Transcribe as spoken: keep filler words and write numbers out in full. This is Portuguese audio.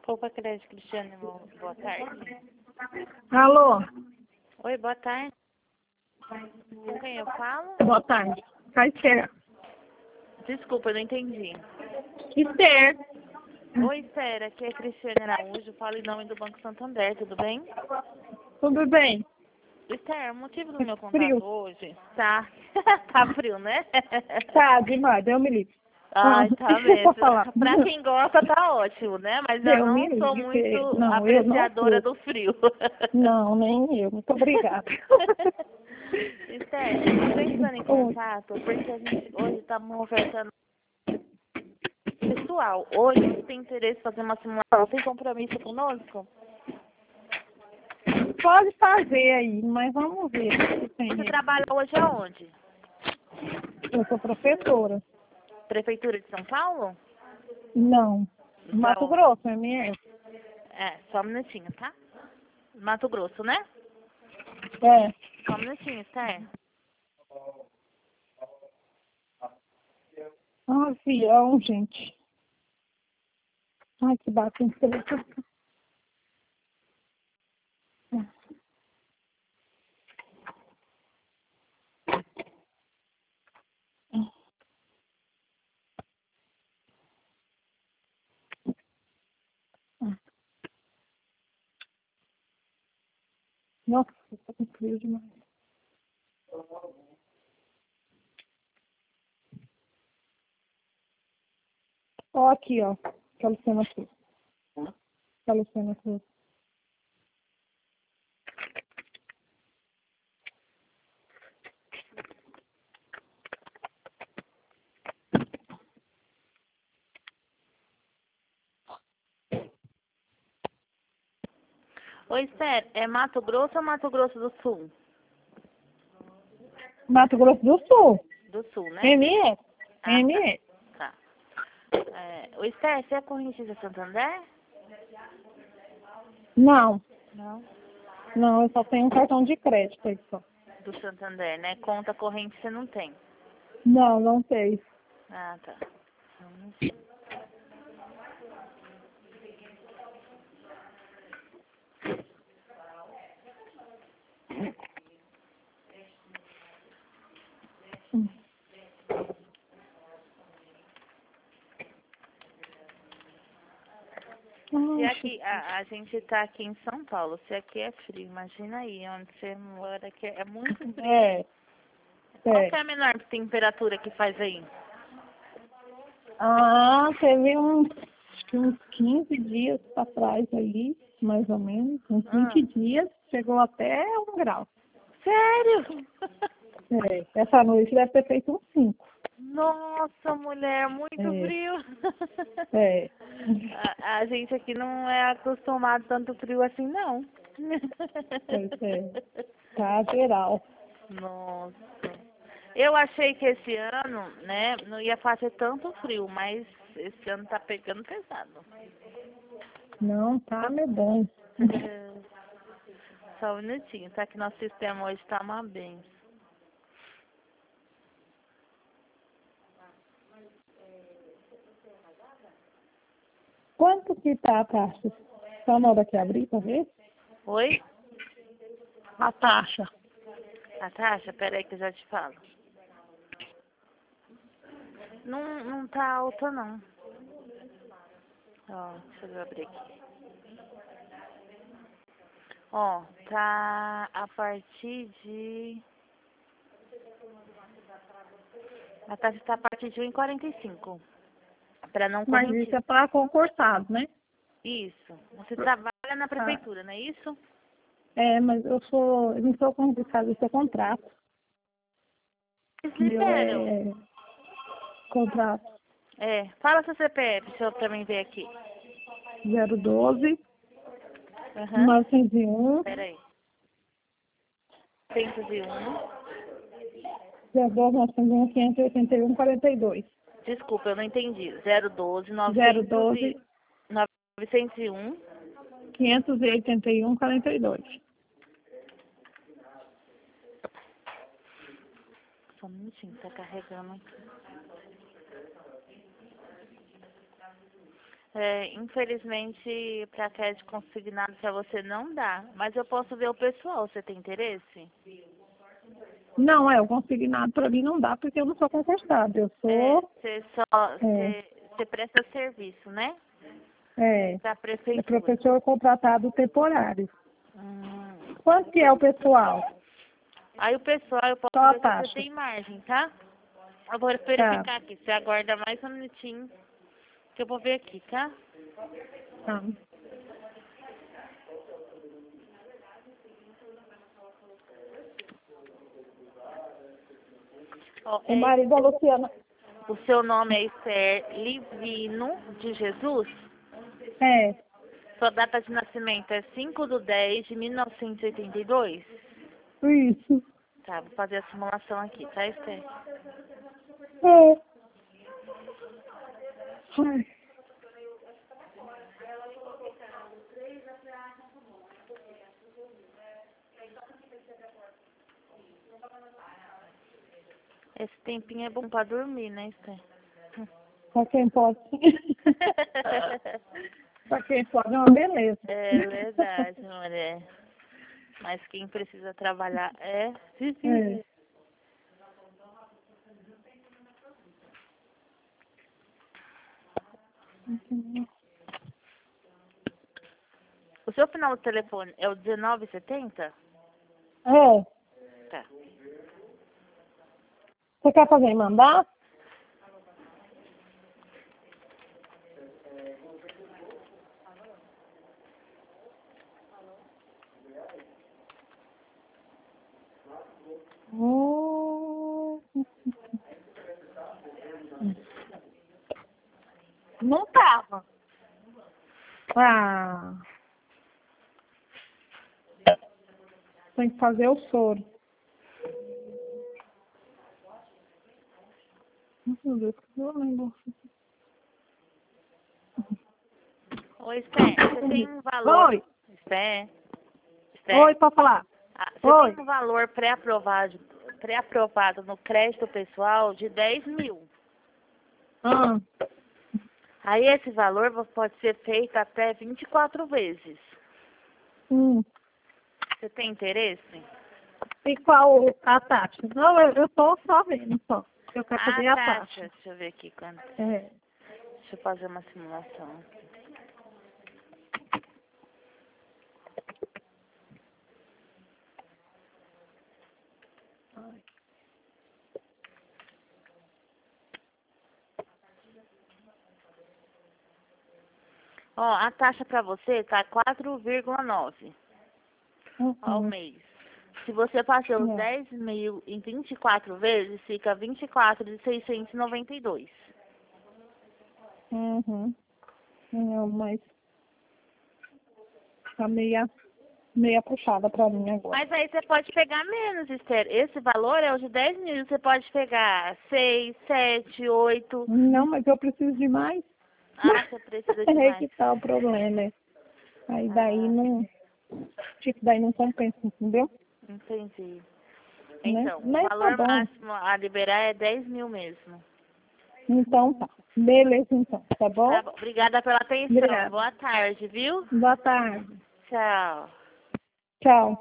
Opa, Crédito Cristiane, boa boa tarde. Alô, Oi, boa tarde. Com quem eu falo? boa tarde. Caiceira. Desculpa, eu não entendi. Esther. Oi, Esther, aqui é Cristiane Araújo, falo em nome do Banco Santander, tudo bem? Tudo bem? Esther, o motivo do meu Frio. contato hoje tá... tá frio, né? Tá, demais. Deu me livre. Ai, Ah, tá vou mesmo. falar. Pra quem gosta, tá ótimo, né? Mas eu Deu me não sou livre. que- muito Não, eu não apreciadora sou. do frio. Não, nem eu. Muito obrigada. Esther, eu tô entrando em Oi. contato porque a gente hoje tá ofertando pessoal. Hoje você tem interesse em fazer uma simulação sem compromisso conosco? Pode fazer aí, mas vamos ver se tem. Você trabalha hoje aonde? Eu sou professora. Prefeitura de São Paulo? Não. Mato Então, Grosso, M S. é, só um minutinho, tá? Mato Grosso, né? É. Só um minutinho, Esther. Ah, fião, gente. Ai, que bacana. Nossa, tá com frio demais. Ó, aqui, ó. Que Luciana Cruz. Que Luciana Cruz. Oi, Esther, é Mato Grosso ou Mato Grosso do Sul? Mato Grosso do Sul. Do Sul, né? M S. Ah, M tá. S. Tá. É, oi, Esther, você é correntista Santander? Não. Não. Não, eu só tenho um cartão de crédito aí só. Do Santander, né? Conta corrente você não tem. Não, não sei. Ah, tá. Só um minutinho. Hum. Se Ai, aqui, a, a gente tá aqui em São Paulo, se aqui é frio, imagina aí onde você mora, que é muito frio. é, Qual que é. é a menor temperatura que faz aí? Ah, teve uns, acho que uns quinze dias pra trás aí, mais ou menos. Uns Ah, vinte dias, chegou até um grau. sério? É, essa noite deve ter feito uns cinco. Nossa, mulher, muito É, frio. é. A, a gente aqui não é acostumado a tanto frio assim, não. Pois é. Tá geral. Nossa. Eu achei que esse ano, né, não ia fazer tanto frio, mas esse ano tá pegando pesado. Não, tá medonho. Só um minutinho, tá? Que nosso sistema hoje tá uma benção. Quanto que tá a taxa? Só na hora que abrir pra ver? Oi? A taxa. A taxa? Pera aí que eu já te falo. Não, não tá alta, não. Ó, deixa eu abrir aqui. Ó, tá a partir de... A taxa tá a partir de um e quarenta e cinco. Pra não Mas isso correntista. é para concursado, né? Isso. Você trabalha na Ah, prefeitura, não é isso? é, mas eu sou, eu não sou concursado, eu sou contrato. Eles Meu liberam. é contrato É. Fala seu C P F, deixa eu também ver aqui. zero um dois, Aham. nove zero um, Pera aí. seiscentos e um. zero dois, nove zero um, quinhentos e oitenta e um, quarenta e dois. Desculpa, eu não entendi. zero doze, zero novecentos dois, e... novecentos e um. quinhentos e oitenta e um, quarenta e dois. Só um minutinho, tá carregando aqui. É, infelizmente, para crédito consignado para você não dá. Mas eu posso ver o pessoal, você tem interesse? Não, é, o consignado para mim não dá porque eu não sou concursada. Eu É, sou. você só, É, você, você presta serviço, né? é, Para a é prefeitura. professor contratado temporário. Hum. Quanto que é o pessoal? Aí o pessoal, eu posso Qual a ver se você taxa? tem margem, tá? Eu vou Tá, verificar aqui. Você aguarda mais um minutinho que eu vou ver aqui, tá? tá. Ó, O é, marido da Luciana. o seu nome é Esther Livino de Jesus? É, Sua data de nascimento é cinco de dez de mil novecentos e oitenta e dois? isso. Tá, vou fazer a simulação aqui, tá, Esther? É. Ai, Esse tempinho é bom pra dormir, né, Esther? pra quem pode. Pra quem pode é uma beleza. É verdade, mulher. Mas quem precisa trabalhar é É. O seu final do telefone é o dezenove setenta? É. Tá. Você quer fazer e mandar? Hum. Não tava. Ah. Tem que fazer o soro. Meu Deus, que eu lembro. Oi, Esther, você tem um valor. Oi. Esther? Esther? Oi, pode falar. Ah, você Oi. tem um valor pré-aprovado pré-aprovado no crédito pessoal de dez mil. Ah. Aí esse valor vo- pode ser feito até vinte e quatro vezes. Hum. Você tem interesse? E qual a taxa? Não, eu, eu tô só vendo só. Eu quero Ah, saber a taxa. taxa. Deixa eu ver aqui quanto. É. Deixa eu fazer uma simulação. Ó, a taxa para você tá quatro vírgula nove ao Uhum. mês. Se você passar os É. dez mil em vinte e quatro vezes, fica vinte e quatro de seiscentos e noventa e dois. Uhum. Não, mas tá meia, meia puxada pra mim agora. Mas aí você pode pegar menos, Esther. Esse valor é o de dez mil. Você pode pegar seis, sete, oito. Não, mas eu preciso de mais. Ah, você precisa de É aí mais. que tá o problema, né? Aí daí Ah, não. Tipo, daí não compensa, entendeu? entendi. Né? Então, o Mas tá valor bom. máximo a liberar é dez mil mesmo. Então tá. Beleza então, tá Tá bom? bom. Obrigada pela atenção. Obrigada. Boa tarde, viu? Boa tarde. Tchau. Tchau.